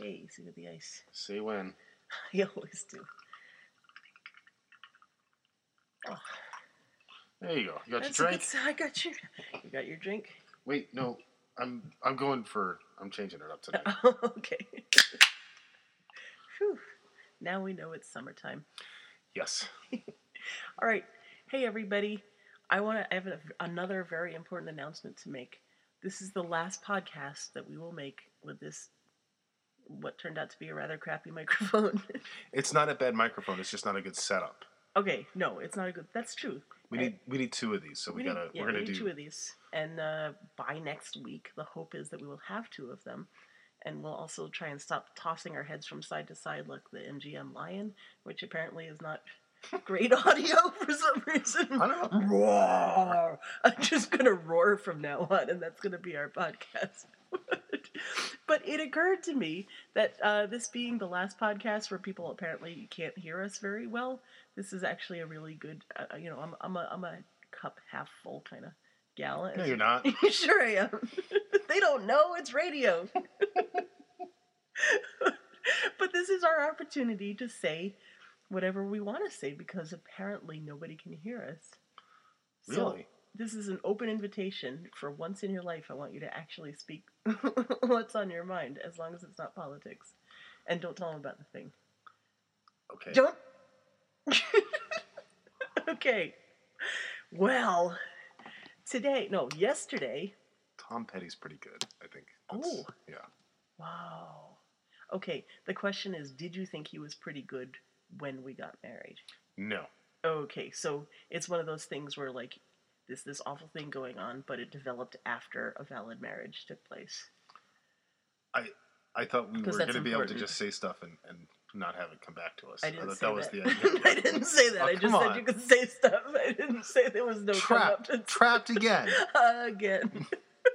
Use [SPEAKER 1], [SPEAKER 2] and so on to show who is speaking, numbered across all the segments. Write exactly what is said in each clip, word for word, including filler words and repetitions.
[SPEAKER 1] Okay, easy with the ice.
[SPEAKER 2] Say when.
[SPEAKER 1] You always do. Oh,
[SPEAKER 2] there you go. You got
[SPEAKER 1] that's
[SPEAKER 2] your drink?
[SPEAKER 1] Good, I got your... You got your drink?
[SPEAKER 2] Wait, no. I'm I'm going for... I'm changing it up today.
[SPEAKER 1] Oh, okay. Whew. Now we know it's summertime.
[SPEAKER 2] Yes.
[SPEAKER 1] All right. Hey, everybody. I want to I have a, another very important announcement to make. This is the last podcast that we will make with this, what turned out to be a rather crappy microphone.
[SPEAKER 2] It's not a bad microphone. It's just not a good setup.
[SPEAKER 1] Okay, no, it's not a good... That's true.
[SPEAKER 2] We need we need two of these, so we,
[SPEAKER 1] we
[SPEAKER 2] gotta
[SPEAKER 1] need, yeah,
[SPEAKER 2] we're gonna
[SPEAKER 1] we need
[SPEAKER 2] do
[SPEAKER 1] two of these, and uh, by next week, the hope is that we will have two of them, and we'll also try and stop tossing our heads from side to side like the M G M Lion, which apparently is not great audio for some reason.
[SPEAKER 2] I don't know.
[SPEAKER 1] Roar! I'm just gonna roar from now on, and that's gonna be our podcast. But it occurred to me that uh, this being the last podcast where people apparently can't hear us very well, this is actually a really good, uh, you know, I'm I'm a, I'm a cup half full kind of gal.
[SPEAKER 2] No, you're not.
[SPEAKER 1] Sure I am. They don't know, it's radio. But this is our opportunity to say whatever we want to say, because apparently nobody can hear us.
[SPEAKER 2] Really?
[SPEAKER 1] So, this is an open invitation. For once in your life, I want you to actually speak what's on your mind, as long as it's not politics. And don't tell them about the thing.
[SPEAKER 2] Okay.
[SPEAKER 1] Don't... Okay. Well, today... No, yesterday...
[SPEAKER 2] Tom Petty's pretty good, I think.
[SPEAKER 1] That's, oh.
[SPEAKER 2] Yeah.
[SPEAKER 1] Wow. Okay, the question is, did you think he was pretty good when we got married?
[SPEAKER 2] No.
[SPEAKER 1] Okay, so it's one of those things where, like, This this awful thing going on, but it developed after a valid marriage took place.
[SPEAKER 2] I I thought we were going to be able to
[SPEAKER 1] important.
[SPEAKER 2] just say stuff and, and not have it come back to us.
[SPEAKER 1] I didn't
[SPEAKER 2] I thought
[SPEAKER 1] say
[SPEAKER 2] that was
[SPEAKER 1] that.
[SPEAKER 2] the idea.
[SPEAKER 1] I didn't say that.
[SPEAKER 2] Oh,
[SPEAKER 1] I just
[SPEAKER 2] come
[SPEAKER 1] said
[SPEAKER 2] on.
[SPEAKER 1] you could say stuff. I didn't say there was no
[SPEAKER 2] Trapped.
[SPEAKER 1] come up to
[SPEAKER 2] Trapped again.
[SPEAKER 1] Again.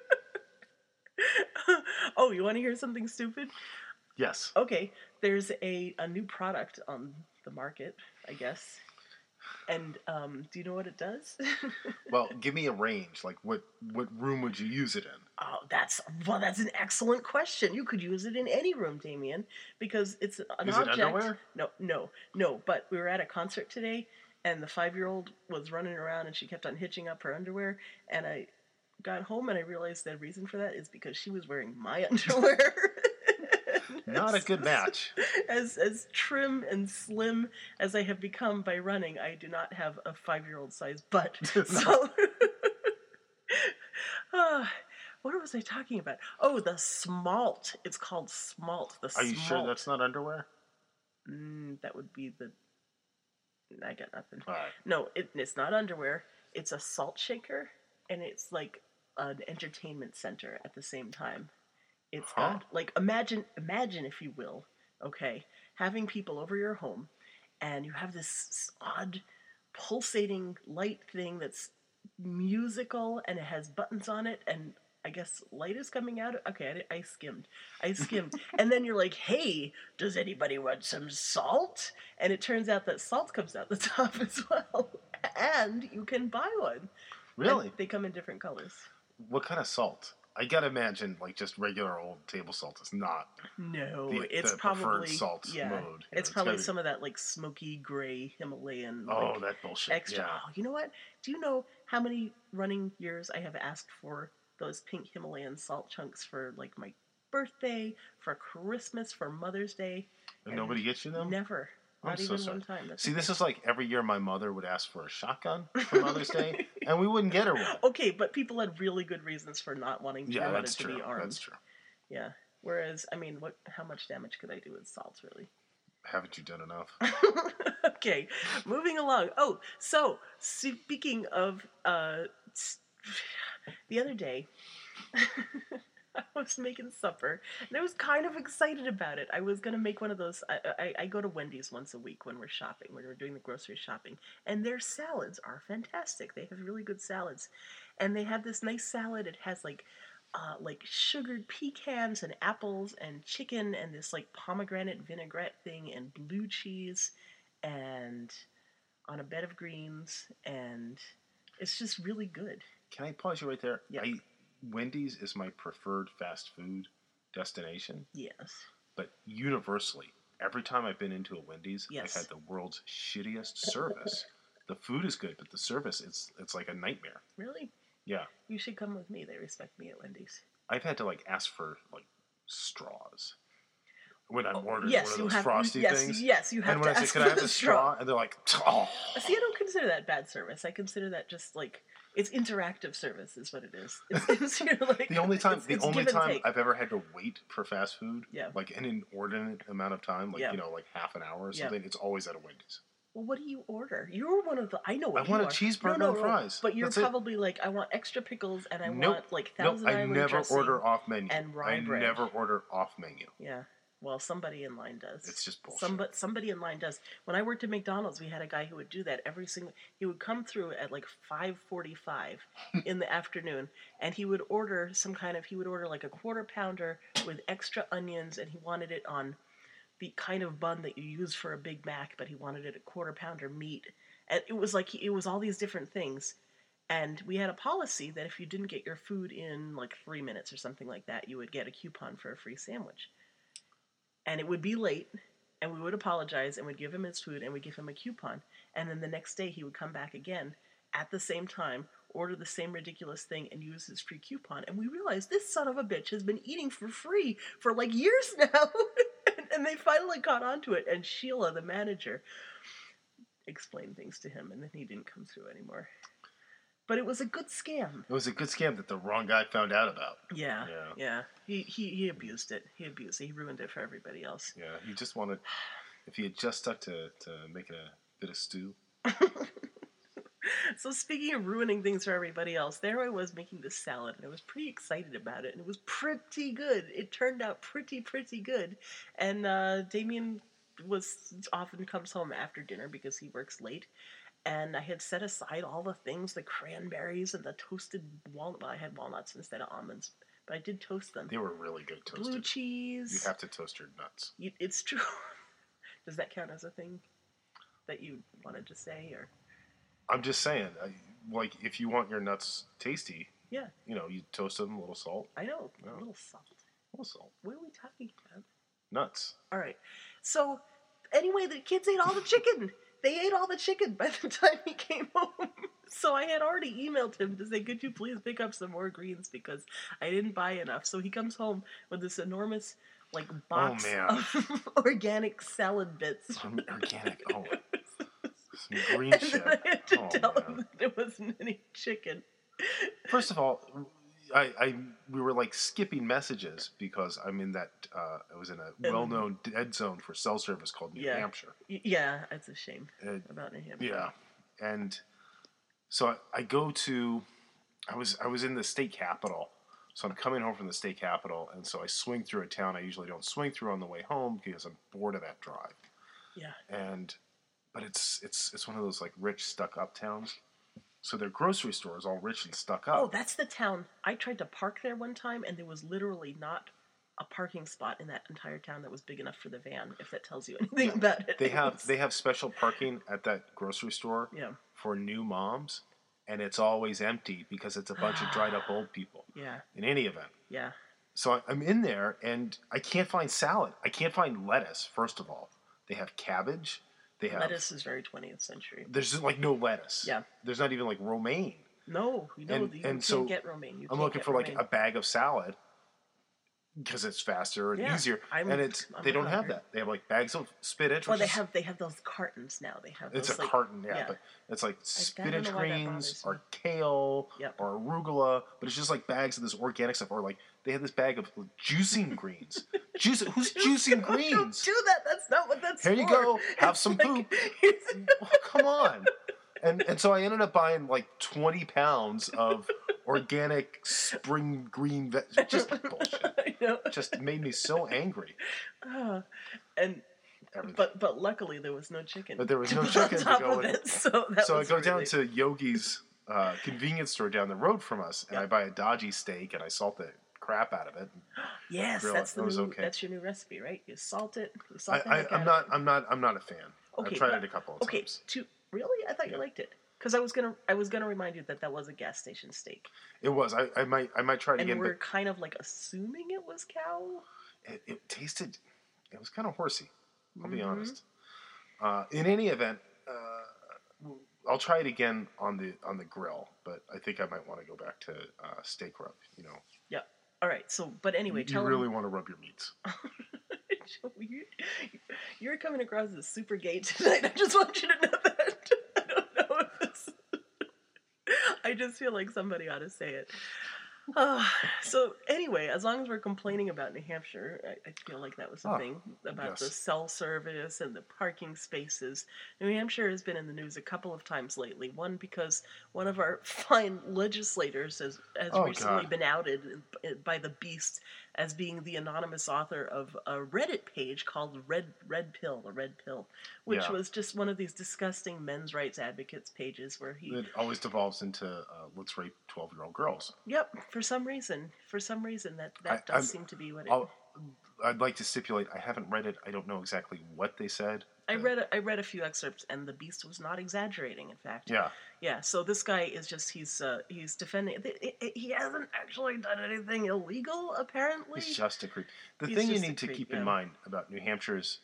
[SPEAKER 1] Oh, you want to hear something stupid?
[SPEAKER 2] Yes.
[SPEAKER 1] Okay, there's a, a new product on the market, I guess. And um, do you know what it does?
[SPEAKER 2] Well, give me a range. Like, what, what room would you use it in?
[SPEAKER 1] Oh, that's well. That's an excellent question. You could use it in any room, Damien, because it's an
[SPEAKER 2] Is
[SPEAKER 1] object.
[SPEAKER 2] it underwear?
[SPEAKER 1] No, no, no. But we were at a concert today, and the five-year-old was running around, and she kept on hitching up her underwear. And I got home, and I realized the reason for that is because she was wearing my underwear.
[SPEAKER 2] Not a good match.
[SPEAKER 1] As as trim and slim as I have become by running, I do not have a five-year-old size butt. So, uh, what was I talking about? Oh, the smalt. It's called smalt. The
[SPEAKER 2] Are you
[SPEAKER 1] smalt.
[SPEAKER 2] sure that's not underwear?
[SPEAKER 1] Mm, that would be the... I got nothing.
[SPEAKER 2] All right.
[SPEAKER 1] No, it, it's not underwear. It's a salt shaker, and it's like an entertainment center at the same time. It's
[SPEAKER 2] huh?
[SPEAKER 1] got, like, imagine, imagine, if you will, okay, having people over your home, and you have this odd, pulsating light thing that's musical, and it has buttons on it, and I guess light is coming out. Okay, I, I skimmed. I skimmed. And then you're like, hey, does anybody want some salt? And it turns out that salt comes out the top as well. And you can buy one.
[SPEAKER 2] Really?
[SPEAKER 1] And they come in different colors.
[SPEAKER 2] What kind of salt? I gotta imagine, like, just regular old table salt is not.
[SPEAKER 1] No,
[SPEAKER 2] the,
[SPEAKER 1] it's
[SPEAKER 2] the
[SPEAKER 1] probably
[SPEAKER 2] preferred salt
[SPEAKER 1] yeah,
[SPEAKER 2] mode. You know,
[SPEAKER 1] it's,
[SPEAKER 2] it's
[SPEAKER 1] probably
[SPEAKER 2] gotta be-
[SPEAKER 1] some of that like smoky gray Himalayan.
[SPEAKER 2] Oh,
[SPEAKER 1] like,
[SPEAKER 2] that bullshit.
[SPEAKER 1] extra.
[SPEAKER 2] Yeah.
[SPEAKER 1] Oh, you know what? Do you know how many running years I have asked for those pink Himalayan salt chunks for like my birthday, for Christmas, for Mother's Day?
[SPEAKER 2] And nobody gets you them?
[SPEAKER 1] Never.
[SPEAKER 2] I'm
[SPEAKER 1] Not
[SPEAKER 2] so
[SPEAKER 1] even
[SPEAKER 2] sorry.
[SPEAKER 1] one time. That's
[SPEAKER 2] See,
[SPEAKER 1] okay.
[SPEAKER 2] this is like every year my mother would ask for a shotgun for Mother's Day, and we wouldn't get her one.
[SPEAKER 1] Okay, but people had really good reasons for not wanting
[SPEAKER 2] Yeah,
[SPEAKER 1] their mother
[SPEAKER 2] that's
[SPEAKER 1] to
[SPEAKER 2] true.
[SPEAKER 1] be armed.
[SPEAKER 2] That's true.
[SPEAKER 1] Yeah. Whereas, I mean, what? How much damage could I do with salt, really?
[SPEAKER 2] Haven't you done enough?
[SPEAKER 1] Okay, moving along. Oh, so speaking of, uh, the other day, I was making supper, and I was kind of excited about it. I was going to make one of those, I, I, I go to Wendy's once a week when we're shopping, when we're doing the grocery shopping, and their salads are fantastic. They have really good salads, and they have this nice salad. It has, like, uh, like sugared pecans and apples and chicken and this, like, pomegranate vinaigrette thing and blue cheese and on a bed of greens, and it's just really good.
[SPEAKER 2] Can I pause you right there?
[SPEAKER 1] Yeah.
[SPEAKER 2] I, Wendy's is my preferred fast food destination.
[SPEAKER 1] Yes.
[SPEAKER 2] but universally, every time I've been into a Wendy's,
[SPEAKER 1] Yes.
[SPEAKER 2] I've had the world's shittiest service. The food is good, but the service, it's it's like a nightmare.
[SPEAKER 1] Really?
[SPEAKER 2] Yeah.
[SPEAKER 1] You should come with me. They respect me at Wendy's.
[SPEAKER 2] I've had to like ask for like straws when I'm
[SPEAKER 1] Oh,
[SPEAKER 2] ordering
[SPEAKER 1] yes,
[SPEAKER 2] one of
[SPEAKER 1] you
[SPEAKER 2] those
[SPEAKER 1] have.
[SPEAKER 2] frosty
[SPEAKER 1] yes,
[SPEAKER 2] things.
[SPEAKER 1] yes, you have
[SPEAKER 2] And
[SPEAKER 1] to
[SPEAKER 2] when I
[SPEAKER 1] ask
[SPEAKER 2] say, "Can I
[SPEAKER 1] for
[SPEAKER 2] have
[SPEAKER 1] the
[SPEAKER 2] a straw?"
[SPEAKER 1] straw.
[SPEAKER 2] and they're like, "Oh."
[SPEAKER 1] See, I don't consider that bad service. I consider that just like it's interactive service, is what it is. It's, it's you know, like
[SPEAKER 2] The only time,
[SPEAKER 1] it's,
[SPEAKER 2] the
[SPEAKER 1] it's
[SPEAKER 2] only
[SPEAKER 1] give and
[SPEAKER 2] time
[SPEAKER 1] take.
[SPEAKER 2] I've ever had to wait for fast food,
[SPEAKER 1] Yeah.
[SPEAKER 2] like an inordinate amount of time, like
[SPEAKER 1] Yeah.
[SPEAKER 2] you know, like half an hour or
[SPEAKER 1] Yeah.
[SPEAKER 2] something, it's always at a Wendy's.
[SPEAKER 1] Well, what do you order? You're one of the. I know what
[SPEAKER 2] I
[SPEAKER 1] you
[SPEAKER 2] want a
[SPEAKER 1] are.
[SPEAKER 2] cheeseburger
[SPEAKER 1] no, no,
[SPEAKER 2] and
[SPEAKER 1] no,
[SPEAKER 2] fries.
[SPEAKER 1] But you're
[SPEAKER 2] That's it.
[SPEAKER 1] probably like, I want extra pickles and I
[SPEAKER 2] Nope.
[SPEAKER 1] want like
[SPEAKER 2] Nope,
[SPEAKER 1] Thousand
[SPEAKER 2] I
[SPEAKER 1] Island
[SPEAKER 2] never
[SPEAKER 1] dressing
[SPEAKER 2] order off menu.
[SPEAKER 1] and rye
[SPEAKER 2] I
[SPEAKER 1] bread.
[SPEAKER 2] never order off menu.
[SPEAKER 1] Yeah. Well, somebody in line does.
[SPEAKER 2] It's just bullshit.
[SPEAKER 1] Somebody, somebody in line does. When I worked at McDonald's, we had a guy who would do that every single. He would come through at like five forty-five in the afternoon, and he would order some kind of. He would order like a quarter pounder with extra onions, and he wanted it on the kind of bun that you use for a Big Mac, but he wanted it a quarter pounder meat, and it was like it was all these different things. And we had a policy that if you didn't get your food in like three minutes or something like that, you would get a coupon for a free sandwich. And it would be late, and we would apologize, and we'd give him his food, and we'd give him a coupon. And then the next day, he would come back again at the same time, order the same ridiculous thing, and use his free coupon. And we realized this son of a bitch has been eating for free for like years now. And they finally caught on to it, and Sheila, the manager, explained things to him, and then he didn't come through anymore. But it was a good scam.
[SPEAKER 2] It was a good scam that the wrong guy found out about.
[SPEAKER 1] Yeah,
[SPEAKER 2] Yeah.
[SPEAKER 1] yeah. He, he he abused it. He abused it. He ruined it for everybody else.
[SPEAKER 2] Yeah, he just wanted, if he had just stuck to, to making a bit of stew.
[SPEAKER 1] So speaking of ruining things for everybody else, there I was making this salad, and I was pretty excited about it, and it was pretty good. It turned out pretty, pretty good. And uh, Damien was often comes home after dinner because he works late, and I had set aside all the things, the cranberries and the toasted walnut. Well, I had walnuts instead of almonds, but I did toast them.
[SPEAKER 2] They were really good toasted.
[SPEAKER 1] Blue cheese.
[SPEAKER 2] You have to toast your nuts.
[SPEAKER 1] You, it's true. Does that count as a thing that you wanted to say, or?
[SPEAKER 2] I'm just saying, I, like, if you want your nuts tasty,
[SPEAKER 1] Yeah.
[SPEAKER 2] you know, you toast them, a little salt.
[SPEAKER 1] I know,
[SPEAKER 2] Yeah.
[SPEAKER 1] a little salt.
[SPEAKER 2] A little salt.
[SPEAKER 1] What are we talking about?
[SPEAKER 2] Nuts.
[SPEAKER 1] All right. So, anyway, the kids ate all the chicken. They ate all the chicken by the time he came home. So I had already emailed him to say, could you please pick up some more greens because I didn't buy enough. So he comes home with this enormous, like, box
[SPEAKER 2] man.
[SPEAKER 1] of organic salad bits.
[SPEAKER 2] Um, organic. Oh, some green
[SPEAKER 1] And
[SPEAKER 2] shit.
[SPEAKER 1] then I had to
[SPEAKER 2] Oh,
[SPEAKER 1] tell
[SPEAKER 2] man.
[SPEAKER 1] him that there wasn't any chicken.
[SPEAKER 2] First of all, I, I we were like skipping messages because I'm in that uh, I was in a well-known dead zone for cell service called New
[SPEAKER 1] Yeah.
[SPEAKER 2] Hampshire.
[SPEAKER 1] Y- Yeah, it's a shame
[SPEAKER 2] Uh,
[SPEAKER 1] about New Hampshire.
[SPEAKER 2] yeah, and so I, I go to I was I was in the state capitol, so I'm coming home from the state capitol, and so I swing through a town I usually don't swing through on the way home because I'm bored of that drive.
[SPEAKER 1] Yeah.
[SPEAKER 2] And but it's it's it's one of those like rich stuck up towns. So their grocery store is all rich and stuck up.
[SPEAKER 1] Oh, that's the town. I tried to park there one time, and there was literally not a parking spot in that entire town that was big enough for the van, if that tells you anything about it.
[SPEAKER 2] They
[SPEAKER 1] It
[SPEAKER 2] have
[SPEAKER 1] was-
[SPEAKER 2] they have special parking at that grocery store
[SPEAKER 1] Yeah,
[SPEAKER 2] for new moms, and it's always empty because it's a bunch of dried up old people.
[SPEAKER 1] yeah,
[SPEAKER 2] In any event,
[SPEAKER 1] yeah.
[SPEAKER 2] so I- I'm in there and I can't find salad. I can't find lettuce. First of all, they have cabbage. They have
[SPEAKER 1] Lettuce is very twentieth century.
[SPEAKER 2] There's just like no lettuce.
[SPEAKER 1] Yeah.
[SPEAKER 2] There's not even like romaine.
[SPEAKER 1] No, you know,
[SPEAKER 2] And-
[SPEAKER 1] you
[SPEAKER 2] and
[SPEAKER 1] can't
[SPEAKER 2] so
[SPEAKER 1] get romaine. You
[SPEAKER 2] I'm
[SPEAKER 1] can't
[SPEAKER 2] looking
[SPEAKER 1] get
[SPEAKER 2] for like
[SPEAKER 1] romaine.
[SPEAKER 2] a bag of salad because it's faster and
[SPEAKER 1] Yeah,
[SPEAKER 2] easier.
[SPEAKER 1] I'm-
[SPEAKER 2] and it's
[SPEAKER 1] I'm
[SPEAKER 2] they don't have
[SPEAKER 1] hungry.
[SPEAKER 2] that. They have like bags of spinach.
[SPEAKER 1] Well,
[SPEAKER 2] which
[SPEAKER 1] they
[SPEAKER 2] is-
[SPEAKER 1] have they have those cartons now. They have
[SPEAKER 2] It's
[SPEAKER 1] those,
[SPEAKER 2] a
[SPEAKER 1] like,
[SPEAKER 2] carton, yeah,
[SPEAKER 1] yeah.
[SPEAKER 2] but it's like
[SPEAKER 1] don't
[SPEAKER 2] spinach
[SPEAKER 1] know why that
[SPEAKER 2] greens
[SPEAKER 1] bothers
[SPEAKER 2] or
[SPEAKER 1] me.
[SPEAKER 2] kale
[SPEAKER 1] Yep.
[SPEAKER 2] or arugula, but it's just like bags of this organic stuff. Or like they have this bag of juicing greens. Juice, who's juicing
[SPEAKER 1] Don't
[SPEAKER 2] greens?
[SPEAKER 1] do that. That's not what that's
[SPEAKER 2] Here
[SPEAKER 1] for.
[SPEAKER 2] you go. Have
[SPEAKER 1] It's
[SPEAKER 2] some
[SPEAKER 1] like-
[SPEAKER 2] poop.
[SPEAKER 1] it's-
[SPEAKER 2] Oh, come on. And and so I ended up buying like twenty pounds of organic spring green veg. Just bullshit.
[SPEAKER 1] I know.
[SPEAKER 2] Just made me so angry.
[SPEAKER 1] Ah, and
[SPEAKER 2] Everything.
[SPEAKER 1] but but luckily there was no chicken.
[SPEAKER 2] But there was
[SPEAKER 1] to
[SPEAKER 2] no
[SPEAKER 1] put
[SPEAKER 2] chicken
[SPEAKER 1] on
[SPEAKER 2] to
[SPEAKER 1] top
[SPEAKER 2] go
[SPEAKER 1] of
[SPEAKER 2] with
[SPEAKER 1] it. So that
[SPEAKER 2] So I
[SPEAKER 1] was
[SPEAKER 2] go down
[SPEAKER 1] really-
[SPEAKER 2] to Yogi's uh, convenience store down the road from us, and
[SPEAKER 1] Yeah.
[SPEAKER 2] I buy a dodgy steak, and I salt the crap out of it.
[SPEAKER 1] Yes,
[SPEAKER 2] grill
[SPEAKER 1] that's
[SPEAKER 2] it.
[SPEAKER 1] the
[SPEAKER 2] It was
[SPEAKER 1] new.
[SPEAKER 2] okay.
[SPEAKER 1] That's your new recipe, right? You salt it. You
[SPEAKER 2] I,
[SPEAKER 1] salt the
[SPEAKER 2] I,
[SPEAKER 1] heck
[SPEAKER 2] I'm
[SPEAKER 1] out
[SPEAKER 2] not.
[SPEAKER 1] of it.
[SPEAKER 2] I'm not. I'm not a fan.
[SPEAKER 1] Okay,
[SPEAKER 2] I've tried
[SPEAKER 1] but-
[SPEAKER 2] it a couple of
[SPEAKER 1] Okay,
[SPEAKER 2] times.
[SPEAKER 1] to really, I thought you
[SPEAKER 2] Yeah.
[SPEAKER 1] liked it because I was gonna. I was gonna remind you that that was a gas station steak,
[SPEAKER 2] It was. I, I might. I might try it
[SPEAKER 1] and
[SPEAKER 2] again,
[SPEAKER 1] we're
[SPEAKER 2] but
[SPEAKER 1] kind of like assuming it was cow.
[SPEAKER 2] it, it tasted. it was kind of horsey. I'll
[SPEAKER 1] Mm-hmm.
[SPEAKER 2] be honest. Uh, in any event, uh, I'll try it again on the on the grill, but I think I might want to go back to uh, steak rub. You know,
[SPEAKER 1] Yep. All right. So, but anyway,
[SPEAKER 2] you,
[SPEAKER 1] tell
[SPEAKER 2] you really
[SPEAKER 1] him.
[SPEAKER 2] want to rub your meats.
[SPEAKER 1] you, you're coming across as super gay tonight. I just want you to know that. I don't know if this. I just feel like somebody ought to say it. Uh, so anyway, as long as we're complaining about New Hampshire, I, I feel like that was the
[SPEAKER 2] Oh,
[SPEAKER 1] thing about
[SPEAKER 2] yes.
[SPEAKER 1] the cell service and the parking spaces. New Hampshire has been in the news a couple of times lately. One because one of our fine legislators has, has
[SPEAKER 2] Oh,
[SPEAKER 1] recently
[SPEAKER 2] God.
[SPEAKER 1] been outed by the Beast as being the anonymous author of a Reddit page called Red Red Pill, the Red Pill, which
[SPEAKER 2] Yeah.
[SPEAKER 1] was just one of these disgusting men's rights advocates pages where he
[SPEAKER 2] It always devolves into uh, let's rape twelve-year-old girls.
[SPEAKER 1] Yep, for some reason, for some reason that that
[SPEAKER 2] I-
[SPEAKER 1] does
[SPEAKER 2] I'm-
[SPEAKER 1] seem to be what it.
[SPEAKER 2] I'll, I'd like to stipulate. I haven't read it. I don't know exactly what they said.
[SPEAKER 1] I
[SPEAKER 2] Uh,
[SPEAKER 1] read a, I read a few excerpts, and the Beast was not exaggerating. In fact,
[SPEAKER 2] Yeah.
[SPEAKER 1] yeah. So this guy is just he's uh, he's defending. it- it- He hasn't actually done anything illegal, apparently.
[SPEAKER 2] He's just a creep. The
[SPEAKER 1] He's
[SPEAKER 2] thing you
[SPEAKER 1] just a
[SPEAKER 2] need to
[SPEAKER 1] creep,
[SPEAKER 2] keep
[SPEAKER 1] yeah.
[SPEAKER 2] in mind about New Hampshire's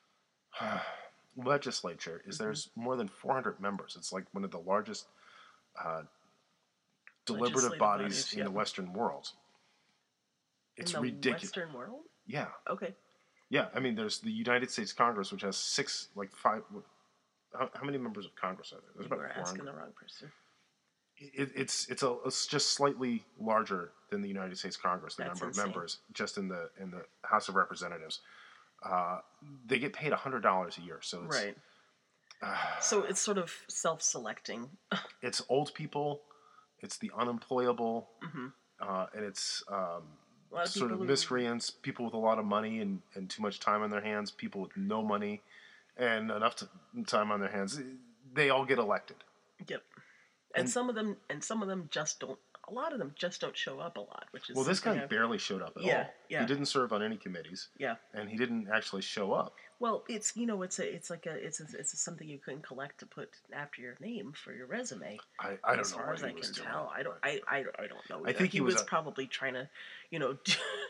[SPEAKER 2] legislature is
[SPEAKER 1] Mm-hmm.
[SPEAKER 2] there's more than four hundred members. It's like one of the largest uh, deliberative
[SPEAKER 1] Legislative
[SPEAKER 2] bodies,
[SPEAKER 1] bodies,
[SPEAKER 2] in
[SPEAKER 1] yep.
[SPEAKER 2] the Western world. It's
[SPEAKER 1] in the
[SPEAKER 2] ridiculous.
[SPEAKER 1] Western world.
[SPEAKER 2] Yeah,
[SPEAKER 1] Okay,
[SPEAKER 2] yeah. I mean, there's the United States Congress, which has six, like five. How, how many members of Congress are there? There's
[SPEAKER 1] you
[SPEAKER 2] about
[SPEAKER 1] were
[SPEAKER 2] four
[SPEAKER 1] asking
[SPEAKER 2] hundred.
[SPEAKER 1] the wrong person.
[SPEAKER 2] It, it's it's a it's just slightly larger than the United States Congress. The
[SPEAKER 1] That's
[SPEAKER 2] number
[SPEAKER 1] insane.
[SPEAKER 2] of members just in the in the House of Representatives, uh, they get paid a hundred dollars a year. So it's
[SPEAKER 1] Right. So it's sort of self-selecting.
[SPEAKER 2] it's old people, it's the unemployable,
[SPEAKER 1] Mhm.
[SPEAKER 2] uh, and it's um,
[SPEAKER 1] A lot of
[SPEAKER 2] sort of
[SPEAKER 1] people who-
[SPEAKER 2] miscreants, people with a lot of money and, and too much time on their hands, people with no money and enough to, time on their hands. They all get elected.
[SPEAKER 1] Yep. And,
[SPEAKER 2] And-
[SPEAKER 1] some of them, and some of them just don't. A lot of them just don't show up a lot, which is
[SPEAKER 2] Well, this
[SPEAKER 1] something
[SPEAKER 2] guy
[SPEAKER 1] I've-
[SPEAKER 2] barely showed up at
[SPEAKER 1] Yeah,
[SPEAKER 2] all.
[SPEAKER 1] yeah.
[SPEAKER 2] He didn't serve on any committees,
[SPEAKER 1] Yeah.
[SPEAKER 2] and he didn't actually show up.
[SPEAKER 1] Well, it's you know, it's a, it's like a, it's a, it's something you can collect to put after your name for your resume.
[SPEAKER 2] I, I don't
[SPEAKER 1] as
[SPEAKER 2] know
[SPEAKER 1] far
[SPEAKER 2] what
[SPEAKER 1] as
[SPEAKER 2] he
[SPEAKER 1] I
[SPEAKER 2] was
[SPEAKER 1] can
[SPEAKER 2] doing.
[SPEAKER 1] tell, I don't,
[SPEAKER 2] but-
[SPEAKER 1] I, I, I don't know.
[SPEAKER 2] I
[SPEAKER 1] either.
[SPEAKER 2] think he was
[SPEAKER 1] was
[SPEAKER 2] a-
[SPEAKER 1] probably trying to, you know,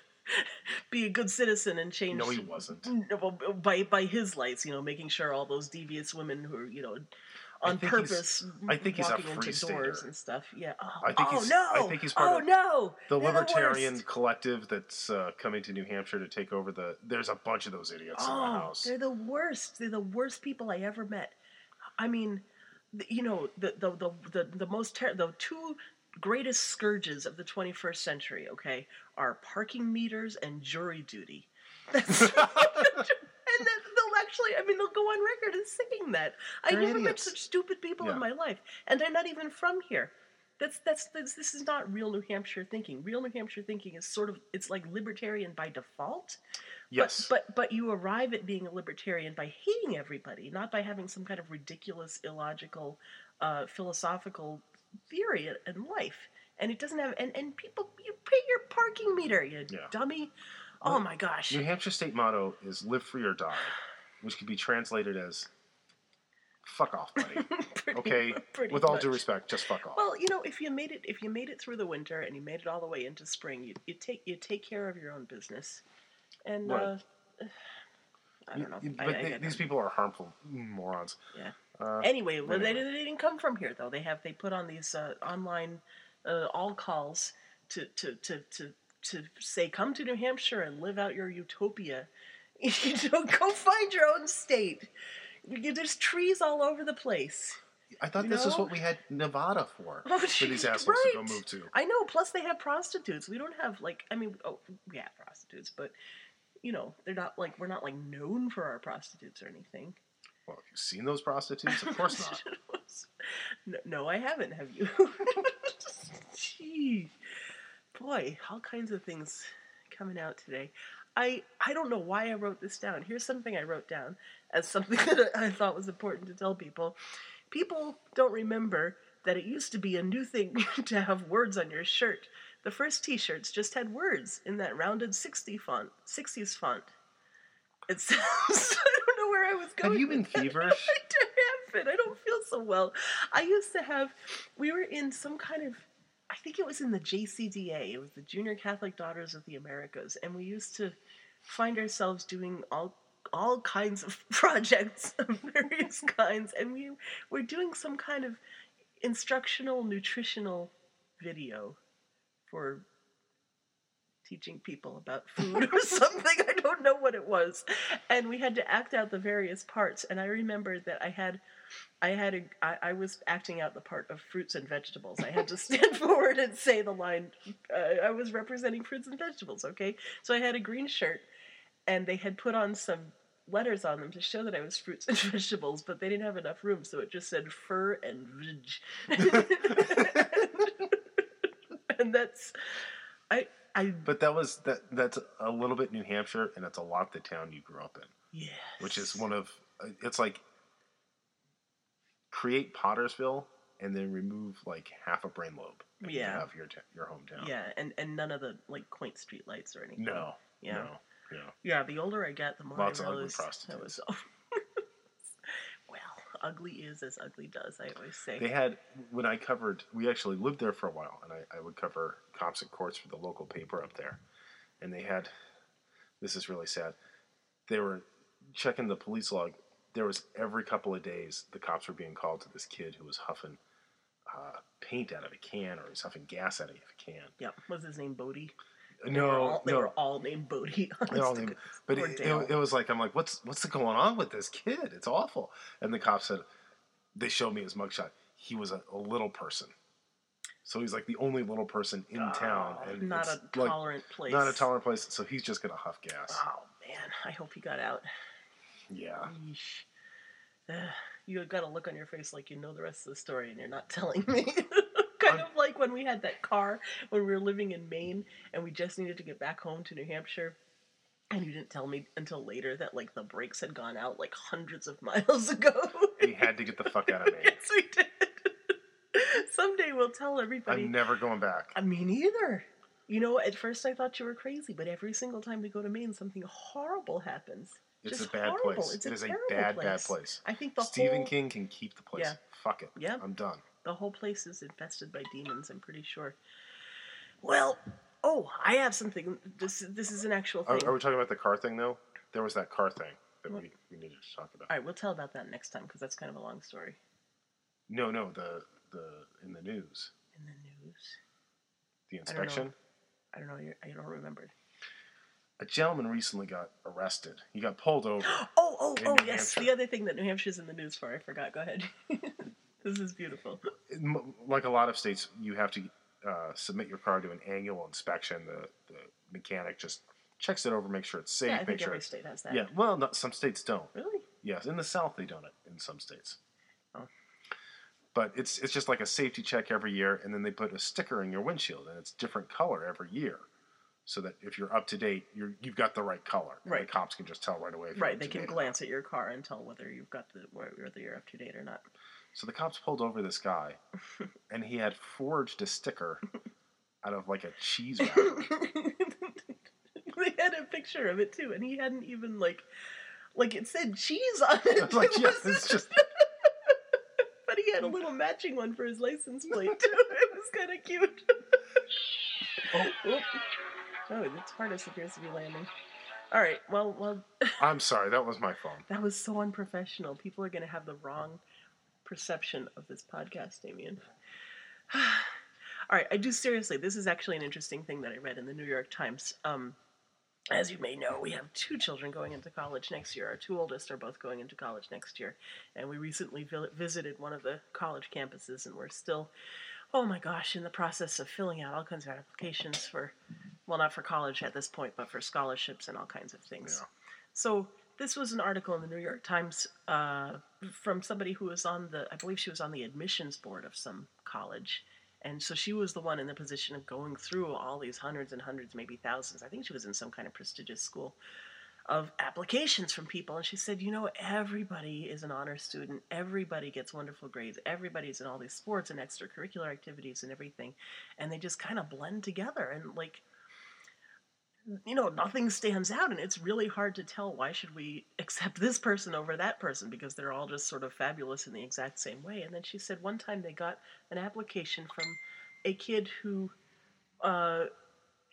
[SPEAKER 1] be a good citizen and change.
[SPEAKER 2] No, he wasn't.
[SPEAKER 1] Well, by by his lights, you know, making sure all those devious women who are, you know,
[SPEAKER 2] I
[SPEAKER 1] on
[SPEAKER 2] think he's-
[SPEAKER 1] purpose
[SPEAKER 2] I think he's a
[SPEAKER 1] walking into
[SPEAKER 2] free
[SPEAKER 1] doors
[SPEAKER 2] stater.
[SPEAKER 1] and stuff. Yeah. Oh,
[SPEAKER 2] I think
[SPEAKER 1] oh
[SPEAKER 2] he's-
[SPEAKER 1] no!
[SPEAKER 2] I think he's part
[SPEAKER 1] oh
[SPEAKER 2] of
[SPEAKER 1] no!
[SPEAKER 2] The
[SPEAKER 1] They're
[SPEAKER 2] libertarian
[SPEAKER 1] worst.
[SPEAKER 2] collective that's uh, coming to New Hampshire to take over the. There's a bunch of those idiots in the
[SPEAKER 1] Oh,
[SPEAKER 2] house.
[SPEAKER 1] they're the worst. They're the worst people I ever met. I mean, th- you know, the the the the, the most ter- the two greatest scourges of the twenty-first century, okay, are parking meters and jury duty. That's and then they'll actually, I mean, they'll go on record as saying that. I
[SPEAKER 2] They're
[SPEAKER 1] never met
[SPEAKER 2] idiots.
[SPEAKER 1] such stupid people
[SPEAKER 2] Yeah.
[SPEAKER 1] in my life, and they're not even from here. That's, that's that's this is not real New Hampshire thinking. Real New Hampshire thinking is sort of, it's like libertarian by default.
[SPEAKER 2] Yes.
[SPEAKER 1] But, but but you arrive at being a libertarian by hating everybody, not by having some kind of ridiculous, illogical, uh, philosophical theory in- in life. And it doesn't have and, and people, you pay your parking meter, you
[SPEAKER 2] Yeah.
[SPEAKER 1] dummy. Oh
[SPEAKER 2] Well,
[SPEAKER 1] my gosh.
[SPEAKER 2] New Hampshire state motto is "Live free or die," which could be translated as "Fuck off, buddy."
[SPEAKER 1] Pretty-
[SPEAKER 2] Okay,
[SPEAKER 1] pretty
[SPEAKER 2] with all
[SPEAKER 1] much.
[SPEAKER 2] due respect, just fuck off.
[SPEAKER 1] Well, you know, if you made it, if you made it through the winter and you made it all the way into spring, you you take you take care of your own business, and
[SPEAKER 2] Right.
[SPEAKER 1] uh, I don't know.
[SPEAKER 2] You-
[SPEAKER 1] I-
[SPEAKER 2] but
[SPEAKER 1] I
[SPEAKER 2] they-
[SPEAKER 1] got
[SPEAKER 2] these
[SPEAKER 1] nothing.
[SPEAKER 2] people are harmful morons.
[SPEAKER 1] Yeah.
[SPEAKER 2] Uh,
[SPEAKER 1] Anyway, well, they,
[SPEAKER 2] anyway.
[SPEAKER 1] they didn't come from here though. They have they put on these uh, online uh, all calls to, to, to, to, to say come to New Hampshire and live out your utopia. You know, go find your own state. You- There's trees all over the place.
[SPEAKER 2] I thought
[SPEAKER 1] you
[SPEAKER 2] this is
[SPEAKER 1] know?
[SPEAKER 2] what we had Nevada for.
[SPEAKER 1] Oh,
[SPEAKER 2] for these
[SPEAKER 1] geez,
[SPEAKER 2] assholes to go
[SPEAKER 1] right.
[SPEAKER 2] move to.
[SPEAKER 1] I know. Plus, they have prostitutes. We don't have like. I mean, oh, we have prostitutes, but you know, they're not like we're not like known for our prostitutes or anything.
[SPEAKER 2] Well, have you seen those prostitutes? Of course not.
[SPEAKER 1] no, no, I haven't. Have you? Gee, boy, all kinds of things coming out today. I I don't know why I wrote this down. Here's something I wrote down as something that I thought was important to tell people. People don't remember that it used to be a new thing to have words on your shirt. The first T-shirts just had words in that rounded sixty font, sixties font. It sounds. I don't know where I was going.
[SPEAKER 2] Have you been
[SPEAKER 1] with that.
[SPEAKER 2] feverish?
[SPEAKER 1] I haven't. I don't feel so well. I used to have. We were in some kind of. I think it was in the J C D A. It was the Junior Catholic Daughters of the Americas, and we used to find ourselves doing all all kinds of projects of various kinds, and we we're doing some kind of instructional nutritional video for teaching people about food or something. I don't know what it was. And we had to act out the various parts. And I remember that I had, I had a, I, I was acting out the part of fruits and vegetables. I had to stand forward and say the line. Uh, I was representing fruits and vegetables. Okay, so I had a green shirt, and they had put on some letters on them to show that I was fruits and vegetables, but they didn't have enough room, so it just said fur and veg. And that's, I. I,
[SPEAKER 2] but that was that. That's a little bit New Hampshire, and it's a lot the town you grew up in.
[SPEAKER 1] Yes.
[SPEAKER 2] Which is one of. It's like create Pottersville and then remove like half a brain lobe. And
[SPEAKER 1] Yeah.
[SPEAKER 2] You have your t- your hometown.
[SPEAKER 1] Yeah, and, and none of the like quaint street lights or anything.
[SPEAKER 2] No.
[SPEAKER 1] Yeah.
[SPEAKER 2] No. Yeah.
[SPEAKER 1] Yeah. The older I get, the more
[SPEAKER 2] Lots
[SPEAKER 1] I
[SPEAKER 2] of ugly
[SPEAKER 1] realize
[SPEAKER 2] prostitutes.
[SPEAKER 1] that was. Well, ugly is as ugly does. I always say.
[SPEAKER 2] They had when I covered. We actually lived there for a while, and I, I would cover cops and courts for the local paper up there, and they had. This is really sad. They were checking the police log. There was every couple of days the cops were being called to this kid who was huffing uh, paint out of a can, or he was huffing gas out of a can.
[SPEAKER 1] Yep. Was his name Bodie?
[SPEAKER 2] No,
[SPEAKER 1] They were all, they
[SPEAKER 2] no.
[SPEAKER 1] were all named Bodie.
[SPEAKER 2] They all named, but it, it, it was like, I'm like, what's what's going on with this kid? It's awful. And the cop said, they showed me his mugshot. He was a, a little person. So he's like the only little person in
[SPEAKER 1] Oh,
[SPEAKER 2] town. And
[SPEAKER 1] not
[SPEAKER 2] it's
[SPEAKER 1] a
[SPEAKER 2] like,
[SPEAKER 1] tolerant place.
[SPEAKER 2] Not a tolerant place. So he's just going to huff gas.
[SPEAKER 1] Oh, man. I hope he got out.
[SPEAKER 2] Yeah.
[SPEAKER 1] Yeesh. Uh, you got a look on your face like you know the rest of the story and you're not telling me. Kind of like when we had that car when we were living in Maine and we just needed to get back home to New Hampshire. And you didn't tell me until later that like the brakes had gone out like hundreds of miles ago.
[SPEAKER 2] And he had to get the fuck out of Maine.
[SPEAKER 1] Yes, we did. Someday we'll tell everybody.
[SPEAKER 2] I'm never going back.
[SPEAKER 1] I mean, either. You know, at first I thought you were crazy, but every single time we go to Maine, something horrible happens.
[SPEAKER 2] It's
[SPEAKER 1] Just
[SPEAKER 2] a bad
[SPEAKER 1] horrible.
[SPEAKER 2] place.
[SPEAKER 1] It's
[SPEAKER 2] It
[SPEAKER 1] a
[SPEAKER 2] is a
[SPEAKER 1] terrible
[SPEAKER 2] bad,
[SPEAKER 1] place.
[SPEAKER 2] bad place.
[SPEAKER 1] I think the
[SPEAKER 2] Stephen
[SPEAKER 1] whole
[SPEAKER 2] King can keep the place.
[SPEAKER 1] Yeah.
[SPEAKER 2] Fuck it.
[SPEAKER 1] Yep.
[SPEAKER 2] I'm done.
[SPEAKER 1] the whole place is infested by demons. I'm pretty sure. Well, oh, I have something. This this is an actual
[SPEAKER 2] Are,
[SPEAKER 1] thing.
[SPEAKER 2] are we talking about the car thing though? There was that car thing that we, we needed to talk about.
[SPEAKER 1] All right, we'll tell about that next time because that's kind of a long story.
[SPEAKER 2] No, no, the the in the news,
[SPEAKER 1] In the news,
[SPEAKER 2] the
[SPEAKER 1] I don't know.
[SPEAKER 2] inspection.
[SPEAKER 1] I don't know. you're- I don't remember.
[SPEAKER 2] A gentleman recently got arrested. He got pulled over.
[SPEAKER 1] Oh, oh,
[SPEAKER 2] In
[SPEAKER 1] oh,
[SPEAKER 2] New
[SPEAKER 1] yes.
[SPEAKER 2] Hampshire.
[SPEAKER 1] The other thing that New Hampshire's in the news for, I forgot. Go ahead. This is beautiful.
[SPEAKER 2] M- Like a lot of states, you have to uh, submit your car to an annual inspection. The the mechanic just checks it over, makes sure it's safe,
[SPEAKER 1] Yeah, I
[SPEAKER 2] make
[SPEAKER 1] think
[SPEAKER 2] sure.
[SPEAKER 1] every
[SPEAKER 2] It's,
[SPEAKER 1] state has that.
[SPEAKER 2] yeah, well, not, some states don't.
[SPEAKER 1] Really?
[SPEAKER 2] Yes, in the South they don't it in some states.
[SPEAKER 1] Oh.
[SPEAKER 2] But it's it's just like a safety check every year, and then they put a sticker in your windshield, and it's different color every year, so that if you're up to date, you're you've got the right color. And
[SPEAKER 1] Right.
[SPEAKER 2] The cops can just tell right away. If you're
[SPEAKER 1] Right,
[SPEAKER 2] up
[SPEAKER 1] they
[SPEAKER 2] to
[SPEAKER 1] can
[SPEAKER 2] date or
[SPEAKER 1] glance
[SPEAKER 2] not.
[SPEAKER 1] at your car and tell whether you've got the whether you're up to date or not.
[SPEAKER 2] So the cops pulled over this guy, and he had forged a sticker out of like a cheese wrap.
[SPEAKER 1] They had a picture of it too, and he hadn't even like, like it said cheese on it.
[SPEAKER 2] I was like,
[SPEAKER 1] It
[SPEAKER 2] yeah,
[SPEAKER 1] was-
[SPEAKER 2] it's just.
[SPEAKER 1] But he had a little matching one for his license plate too. It was kind of cute.
[SPEAKER 2] Oh,
[SPEAKER 1] Oh, oh, its harness appears to be landing. All right, well, well,
[SPEAKER 2] I'm sorry, that was my phone.
[SPEAKER 1] that was so unprofessional. People are going to have the wrong perception of this podcast, Damien. All right, I do seriously. This is actually an interesting thing that I read in the New York Times. Um, as you may know, we have two children going into college next year. Our two oldest are both going into college next year. And we recently vi- visited one of the college campuses, and we're still, oh my gosh, in the process of filling out all kinds of applications for, well, not for college at this point, but for scholarships and all kinds of things.
[SPEAKER 2] Yeah.
[SPEAKER 1] So this was an article in the New York Times uh, from somebody who was on the, I believe she was on the admissions board of some college. And so she was the one in the position of going through all these hundreds and hundreds, maybe thousands. I think she was in some kind of prestigious school of applications from people. And she said, you know, everybody is an honor student. Everybody gets wonderful grades. Everybody's in all these sports and extracurricular activities and everything. And they just kind of blend together. And like, you know, nothing stands out, and it's really hard to tell why should we accept this person over that person because they're all just sort of fabulous in the exact same way. And then she said one time they got an application from a kid who uh,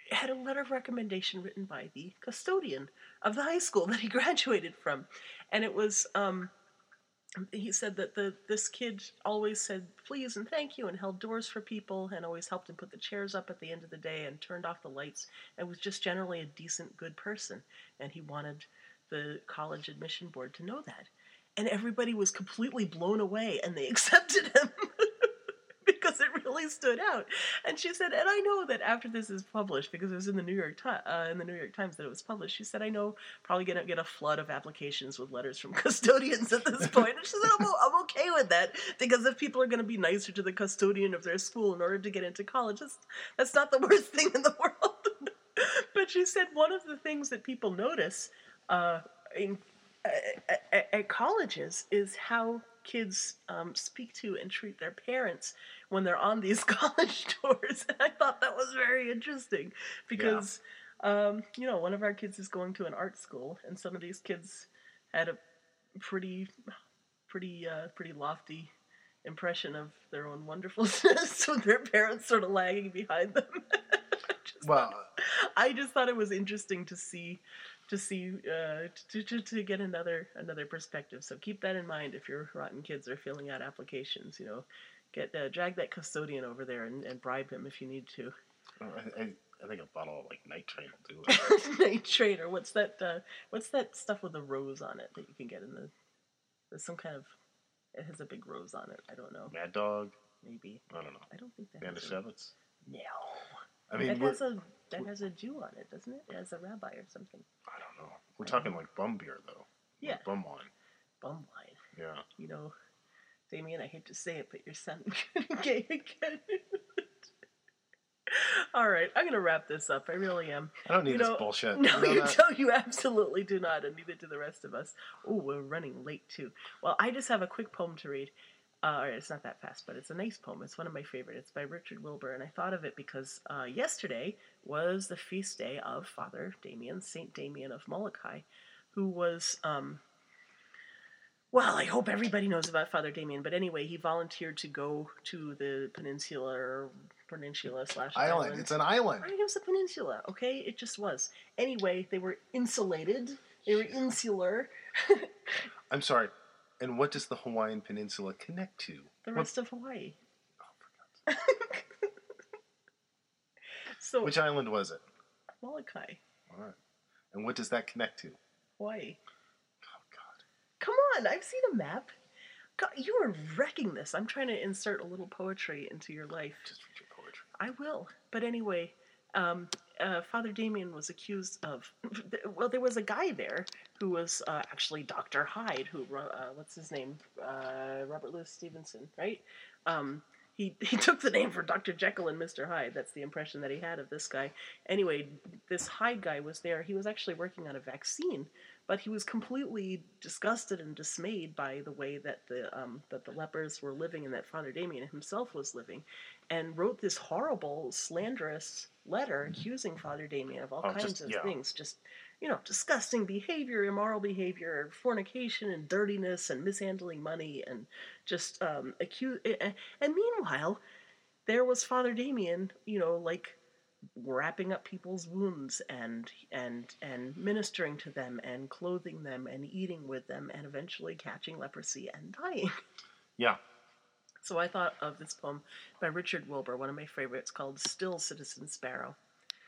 [SPEAKER 1] had a letter of recommendation written by the custodian of the high school that he graduated from. And it was, um, he said that the this kid always said please and thank you and held doors for people and always helped him put the chairs up at the end of the day and turned off the lights and was just generally a decent, good person. And he wanted the college admission board to know that. And everybody was completely blown away and they accepted him. Because it really stood out. And she said, and I know that after this is published, because it was in the New York Times, uh, in the New York Times that it was published, she said, I know probably gonna get a flood of applications with letters from custodians at this point. And she said, I'm, I'm okay with that, because if people are gonna be nicer to the custodian of their school in order to get into college, that's, that's not the worst thing in the world. But she said one of the things that people notice uh, in, at, at colleges is how kids um, speak to and treat their parents when they're on these college tours. And I thought that was very interesting because, yeah. um, you know, one of our kids is going to an art school, and some of these kids had a pretty, pretty, uh, pretty lofty impression of their own wonderfulness with their parents sort of lagging behind them. just
[SPEAKER 2] well,
[SPEAKER 1] thought, I just thought it was interesting to see to see uh, to, to to get another another perspective. So keep that in mind if your rotten kids are filling out applications. You know, get uh, drag that custodian over there and, and bribe him if you need to.
[SPEAKER 2] I, I, I think a bottle of like Night Train will do it.
[SPEAKER 1] Night Train, or what's that? Uh, what's that stuff with a rose on it that you can get in the? There's some kind of. It has a big rose on it. I don't know.
[SPEAKER 2] Mad Dog.
[SPEAKER 1] Maybe.
[SPEAKER 2] I don't know.
[SPEAKER 1] I don't think that.
[SPEAKER 2] Manischewitz.
[SPEAKER 1] No.
[SPEAKER 2] I mean,
[SPEAKER 1] that has a that has a Jew on it, doesn't it? It has a rabbi or something.
[SPEAKER 2] I don't know. We're talking know. like bum beer, though.
[SPEAKER 1] Yeah.
[SPEAKER 2] Like bum wine.
[SPEAKER 1] Bum wine.
[SPEAKER 2] Yeah.
[SPEAKER 1] You know, Damien, I hate to say it, but your son gay again. All right, I'm gonna wrap this up. I really am.
[SPEAKER 2] I don't need
[SPEAKER 1] you
[SPEAKER 2] this
[SPEAKER 1] know,
[SPEAKER 2] bullshit.
[SPEAKER 1] No,
[SPEAKER 2] you, know
[SPEAKER 1] you
[SPEAKER 2] that?
[SPEAKER 1] don't. You absolutely do not, and neither do the rest of us. Oh, we're running late too. Well, I just have a quick poem to read. Uh, all right, it's not that fast, but it's a nice poem. It's one of my favorite. It's by Richard Wilbur, and I thought of it because uh, yesterday was the feast day of Father Damien, Saint Damien of Molokai, who was, um, well, I hope everybody knows about Father Damien, but anyway, he volunteered to go to the peninsula, or peninsula slash
[SPEAKER 2] island.
[SPEAKER 1] island.
[SPEAKER 2] It's an island.
[SPEAKER 1] I think it was a peninsula, okay? It just was. Anyway, they were insulated. They were insular.
[SPEAKER 2] I'm sorry. And what does the Hawaiian Peninsula connect to?
[SPEAKER 1] The rest what? of Hawaii.
[SPEAKER 2] Oh, for God's sake.
[SPEAKER 1] So,
[SPEAKER 2] which island was it?
[SPEAKER 1] Molokai.
[SPEAKER 2] All right. And what does that connect to?
[SPEAKER 1] Hawaii.
[SPEAKER 2] Oh, God.
[SPEAKER 1] Come on, I've seen a map. God, you are wrecking this. I'm trying to insert a little poetry into your life.
[SPEAKER 2] Just read your poetry.
[SPEAKER 1] I will. But anyway, um, uh, Father Damien was accused of... Well, there was a guy there who was uh, actually Doctor Hyde, who... Uh, what's his name? Uh, Robert Louis Stevenson, right? Um, he, he took the name for Doctor Jekyll and Mister Hyde. That's the impression that he had of this guy. Anyway, this Hyde guy was there. He was actually working on a vaccine, but he was completely disgusted and dismayed by the way that the um, that the lepers were living and that Father Damien himself was living, and wrote this horrible, slanderous letter accusing Father Damien of all
[SPEAKER 2] oh,
[SPEAKER 1] kinds
[SPEAKER 2] just,
[SPEAKER 1] of
[SPEAKER 2] yeah.
[SPEAKER 1] things. Just, you know, disgusting behavior, immoral behavior, fornication and dirtiness and mishandling money, and just um, accuse. And meanwhile, there was Father Damien, you know, like, wrapping up people's wounds and and and ministering to them and clothing them and eating with them and eventually catching leprosy and dying.
[SPEAKER 2] Yeah.
[SPEAKER 1] So I thought of this poem by Richard Wilbur, one of my favorites, called Still Citizen Sparrow.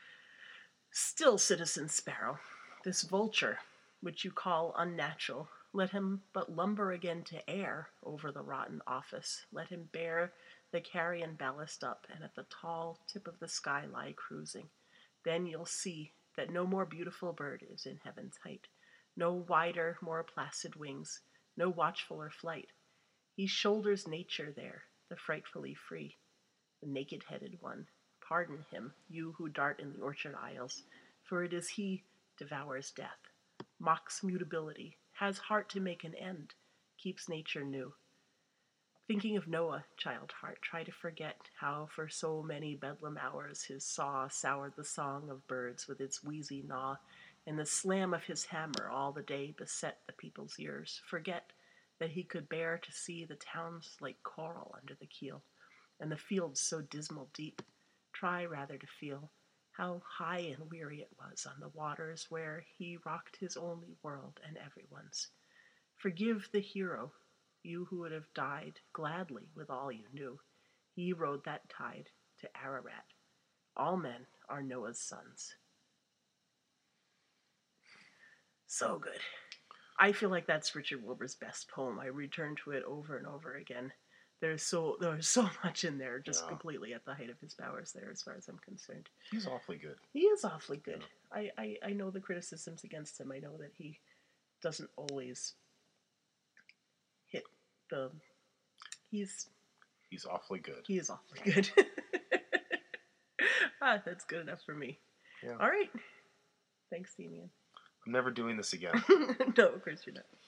[SPEAKER 1] Still Citizen Sparrow, this vulture, which you call unnatural, let him but lumber again to air over the rotten office. Let him bear the carrion ballast up, and at the tall tip of the sky lie cruising. Then you'll see that no more beautiful bird is in heaven's height, no wider, more placid wings, no watchfuller flight. He shoulders nature there, the frightfully free, the naked-headed one. Pardon him, you who dart in the orchard aisles, for it is he devours death, mocks mutability, has heart to make an end, keeps nature new. Thinking of Noah, child heart, try to forget how for so many bedlam hours his saw soured the song of birds with its wheezy gnaw, and the slam of his hammer all the day beset the people's ears. Forget that he could bear to see the towns like coral under the keel, and the fields so dismal deep. Try rather to feel How high and weary it was on the waters where he rocked his only world and everyone's. Forgive the hero, you who would have died gladly with all you knew. He rode that tide to Ararat. All men are Noah's sons. So good. I feel like that's Richard Wilbur's best poem. I return to it over and over again. There's so there's so much in there, just
[SPEAKER 2] Yeah.
[SPEAKER 1] completely at the height of his powers there, as far as I'm concerned.
[SPEAKER 2] He's awfully good.
[SPEAKER 1] He is awfully good. I, I, I know the criticisms against him. I know that he doesn't always hit the... He's...
[SPEAKER 2] He's awfully good.
[SPEAKER 1] He is awfully good. Ah, that's good enough for me.
[SPEAKER 2] Yeah.
[SPEAKER 1] All right. Thanks, Damien.
[SPEAKER 2] I'm never doing this again.
[SPEAKER 1] No, of course you're not.